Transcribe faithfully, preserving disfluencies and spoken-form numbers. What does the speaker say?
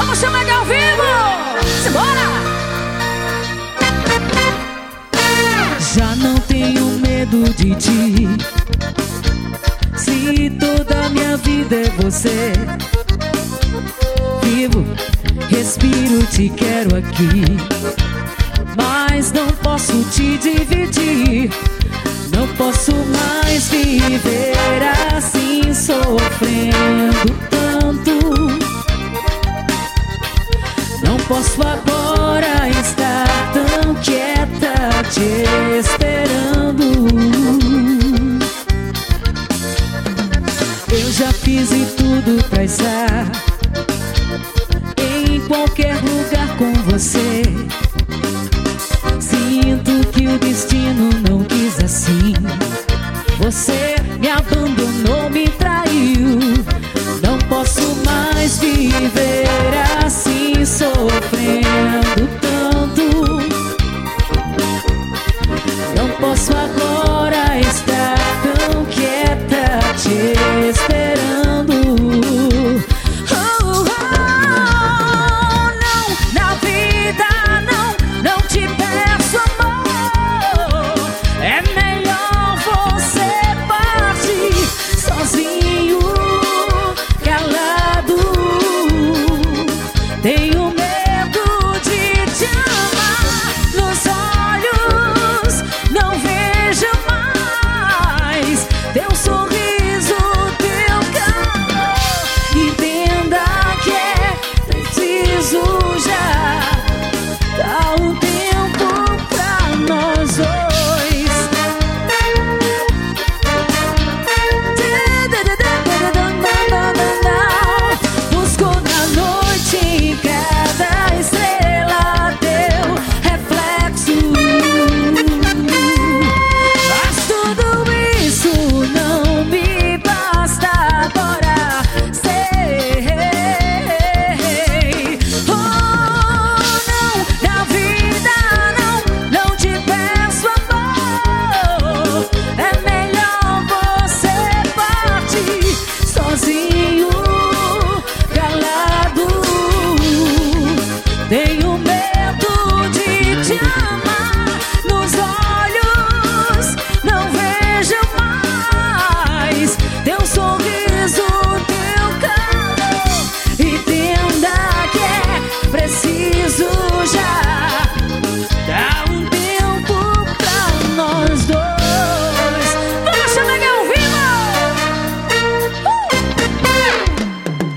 Vamos chamar de ao vivo! Simbora! Já não tenho medo de ti. Se toda a minha vida é você, vivo, respiro, te quero aqui. Mas não posso te dividir. Não posso mais viver assim, sofrendo tanto. Não posso agora estar tão quieta, te esperando. Eu já fiz de tudo pra estar em qualquer lugar com você. Sinto que o destino não quis assim. Você me abandonou, me traiu. Não posso mais viver